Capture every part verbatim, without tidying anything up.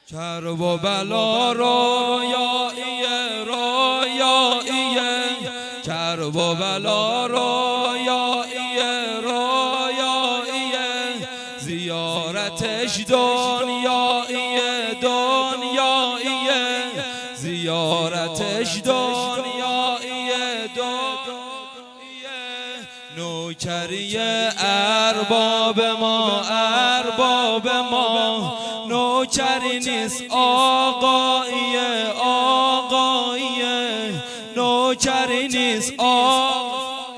کرب و بلا رویایی رویایی کرب و بلا رویایی رویایی زیارتش دنیایی دنیایی زیارتش دنیایی دنیایی نوکری ارباب ما ارباب ما نوکری نیست آقایی آقایی نوکری نیست آقایی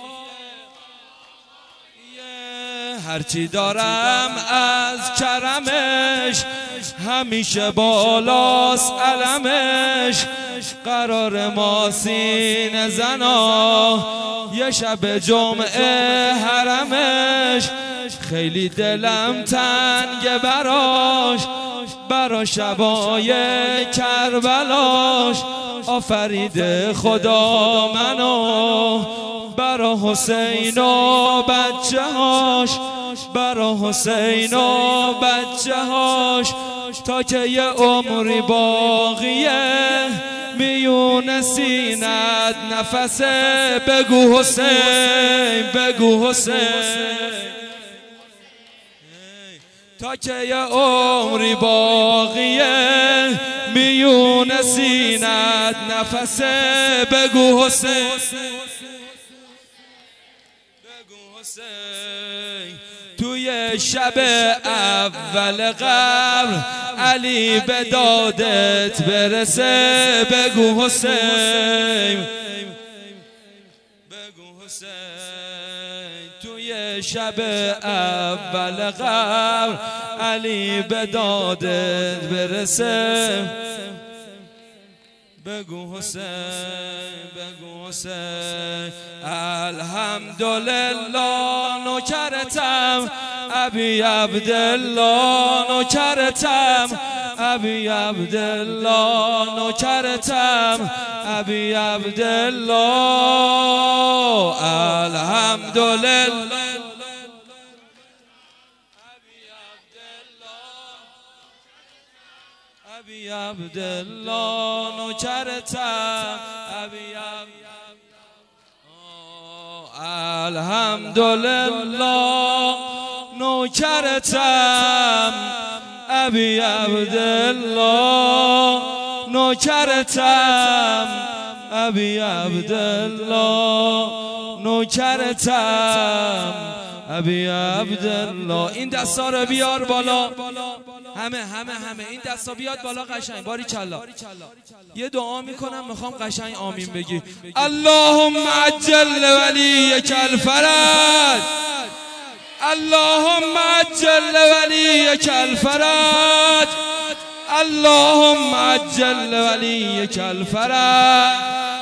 هرچی دارم از کرمش همیشه بالاست علمش قرار ما سینه زنا یه شب جمعه حرمش خیلی دلم تنگ براش برا شبای کربلاش آفرید خدا منو برا حسین و بچه هاش برا حسین و بچه هاش تا که یه عمری باقیه میون سینت نفسه بگو حسین بگو حسین تا که یه عمری باقیه میون سینت نفسه بگو حسین بگو حسین توی شب اول قبر علی به دادت برسه بگو حسین بگو حسین توی شب اول قبر علی به دادت برسه بگو حسین بگو حسین الحمدلله نوکرتم ابی عبدالله نوکرتم ابی عبدالله نوکرتم ابی عبدالله الحمدلله ابی عبدالله نوکرتم ابی الحمدلله نوکرتم ابی عبدالله نوکرتم ابی عبدالله نوکرتم ابی عبدالله این دستا رو بیار بالا همه همه همه این دستا بیاد بالا قشنگ باری کلا یه دعا میکنم میخوام قشنگ آمین بگی اللهم عجل ولیک الفرج اللهم عجل ولیک الفرج اللهم عجل ولیک الفرج